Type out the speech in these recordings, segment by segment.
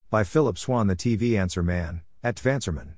By Philip Swan, the TV Answer Man, at Tvancerman.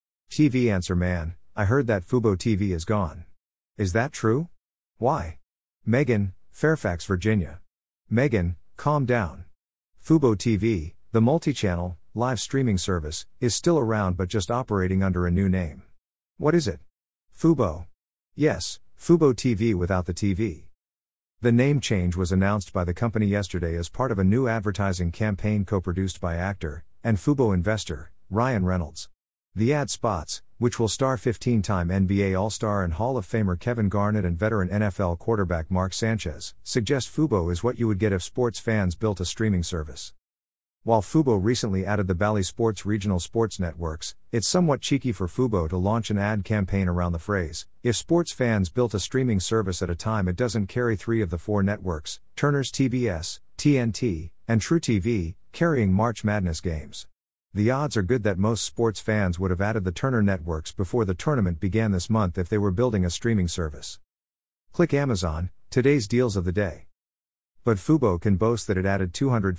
TV Answer Man, I heard that Fubo TV is gone. Is that true? Why? Megan, Fairfax, Virginia. Megan, calm down. Fubo TV, the multi-channel, live streaming service, is still around but just operating under a new name. What is it? Fubo. Yes, Fubo TV without the TV. The name change was announced by the company yesterday as part of a new advertising campaign co-produced by actor and Fubo investor Ryan Reynolds. The ad spots, which will star 15-time NBA All-Star and Hall of Famer Kevin Garnett and veteran NFL quarterback Mark Sanchez, suggest Fubo is what you would get if sports fans built a streaming service. While Fubo recently added the Bally Sports regional sports networks, it's somewhat cheeky for Fubo to launch an ad campaign around the phrase, if sports fans built a streaming service at a time it doesn't carry 3 of the 4 networks, Turner's TBS, TNT, and truTV, carrying March Madness games. The odds are good that most sports fans would have added the Turner networks before the tournament began this month if they were building a streaming service. Click Amazon, today's deals of the day. But Fubo can boast that it added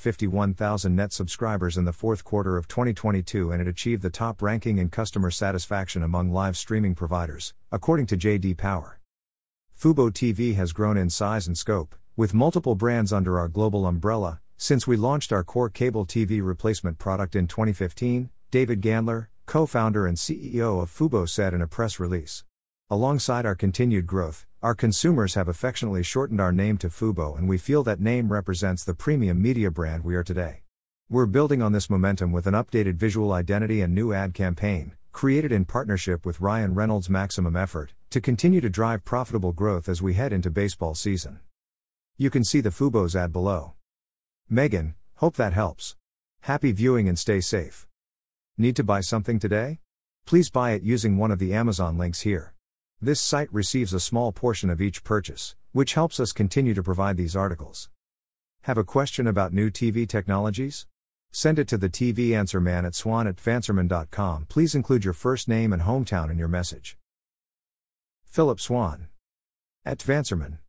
251,000 net subscribers in the fourth quarter of 2022 and it achieved the top ranking in customer satisfaction among live streaming providers, according to J.D. Power. Fubo TV has grown in size and scope, with multiple brands under our global umbrella, since we launched our core cable TV replacement product in 2015, David Gandler, co-founder and CEO of Fubo, said in a press release. Alongside our continued growth, our consumers have affectionately shortened our name to Fubo, and we feel that name represents the premium media brand we are today. We're building on this momentum with an updated visual identity and new ad campaign, created in partnership with Ryan Reynolds' Maximum Effort, to continue to drive profitable growth as we head into baseball season. You can see the Fubo's ad below. Megan, hope that helps. Happy viewing and stay safe. Need to buy something today? Please buy it using one of the Amazon links here. This site receives a small portion of each purchase, which helps us continue to provide these articles. Have a question about new TV technologies? Send it to the TV Answer Man at swan@tvancerman.com. Please include your first name and hometown in your message. Philip Swan. At Tvancerman.